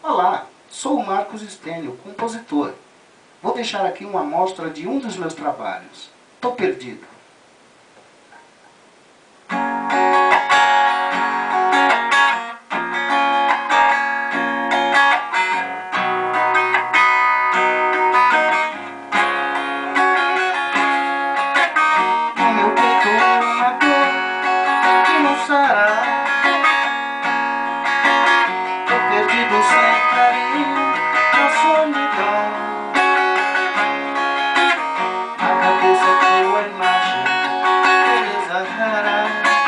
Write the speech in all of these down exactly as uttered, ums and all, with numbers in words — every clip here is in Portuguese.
Olá, sou o Marcos Stênio, compositor. Vou deixar aqui uma amostra de um dos meus trabalhos. Tô perdido. No meu peito uma dor que não sará. Tô perdido sem carinho na solidão. A cabeça é tua imagem, beleza rara.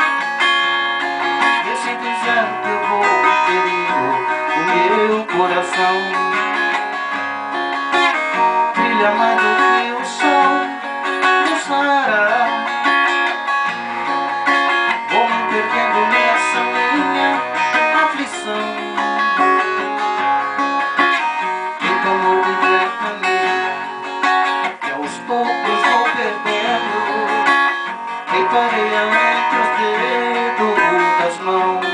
Nesse deserto eu vou ferindo o meu coração. Brilha mais do que o sol do Saara. Vou me perdendo nessa minha aflição. Então vou viver caminho e aos poucos vou perdendo. Feito areia entre os dedos das mãos.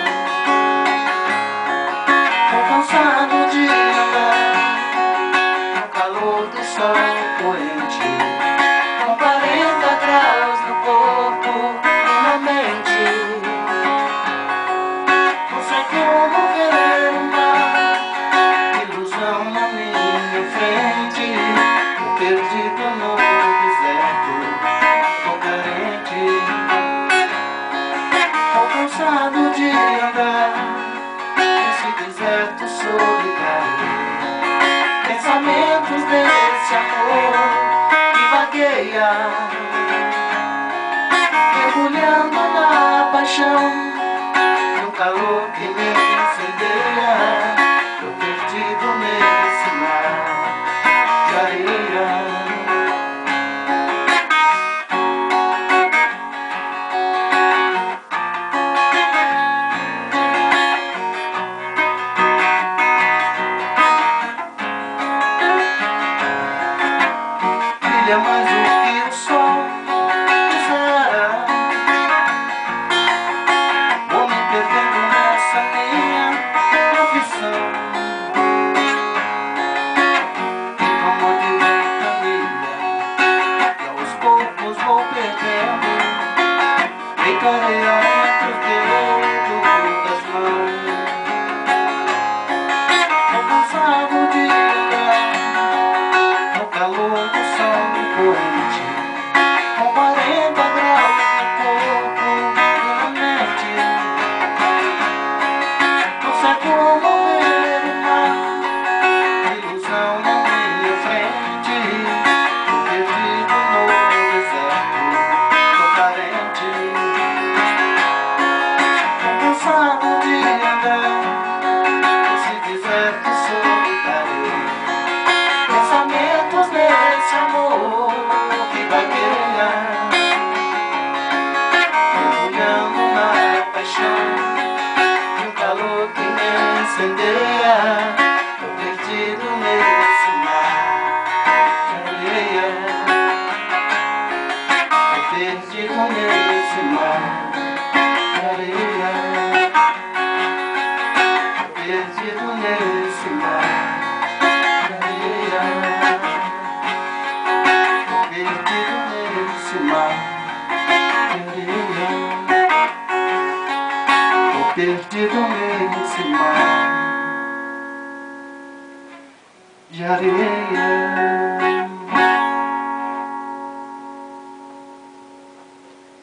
Tô cansado de andar no calor do sol poente, com quarenta graus no corpo e na mente. Não sei como ver o mar, ilusão na minha frente. Tô perdido no deserto, tô carente. Tô cansado de andar nesse deserto solitário. Pensamentos desse amor que vagueia, mergulhando na paixão, no calor que me incendeia. Tô perdido nesse mar de areia. Brilha mais do que o sol do Saara. Vou me perdendo nessa minha aflição. E como de ventania, e aos poucos vou perdendo. Feito areia entre os dedos das mãos. Tô cansado de andar no calor do sol poente, com quarenta graus no corpo e na mente. Não sei como ver o mar, ilusão na minha frente. Tô perdido no deserto, tô carente. Tô cansado de andar nesse deserto solitário. Pensamentos desse amor que vagueia, mergulhando na paixão, de um calor que me incendeia. Tô perdido nesse mar de areia. Tô perdido nesse mar de areia. Tô perdido nesse mar de areia. Perdido nesse mar de areia. Tô perdido nesse mar de areia.